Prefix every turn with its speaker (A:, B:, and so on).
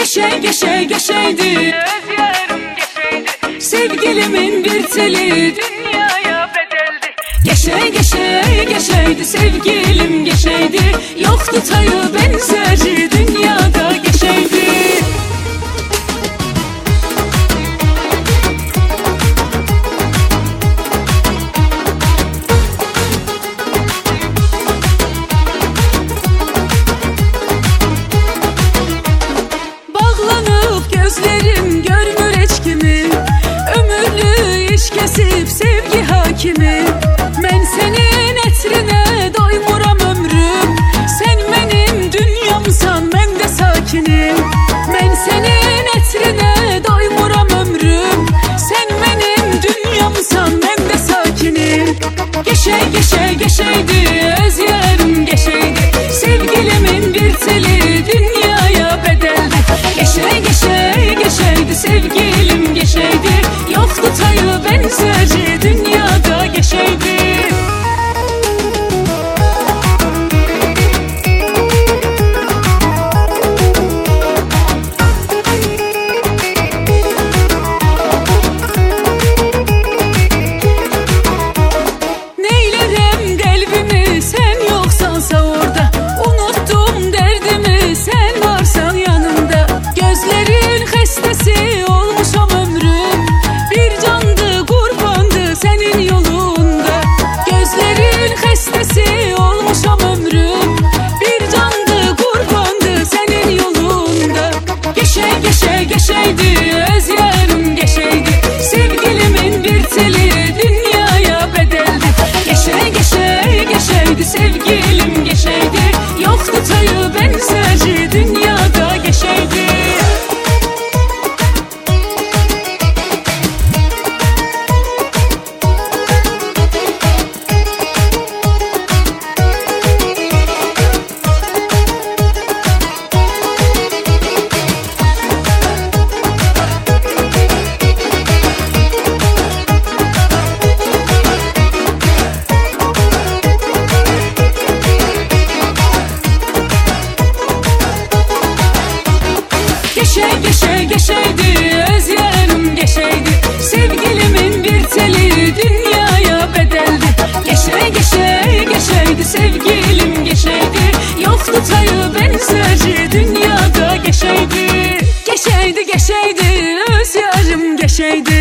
A: Geçeydi öz yarım geçeydi, sevgilimin bir teli dünyaya bedeldi. Geçeydi sevgilim geçeydi, yoktu tayı benzeri dünyada geçeydi.
B: Gözlerim görmür hiç kimi, ömürlü iş kesip sevgi hakimi. Ben senin etrine doymuram ömrüm, sen benim dünyamsan ben de sakinim. Ben senin etrine doymuram ömrüm, sen benim dünyamsan ben de sakinim. Geçeydi öz yarım geçeydi, sevgilimin bir teli dünyaya bedeldi. Geçeydi sevgilim geçeydi, yoktu tayı benzeri dünyada geçeydi. Neylerim kalbimi sen yoksansa orada, unuttum derdimi sen varsan yanımda. Gözlerin hestesi olmuşam ömrüm, bir candı kurbandı senin yolunda. Gözlerin hestesi olmuşam ömrüm, bir candı kurbandı senin yolunda. Geçeydi öz yarım geçeydi, sevgilimin bir teli dünyaya bedeldi. Geçeydi sevgilim geçeydi, yoktu tayı benzeri dünyada geçeydi. Geçeydi öz yarım geçeydi, sevgilimin bir teli dünyaya bedeldi. Geçeydi sevgilim geçeydi, yoktu tayı benzeri dünyada geçeydi. Geçeydi öz yarım geçeydi,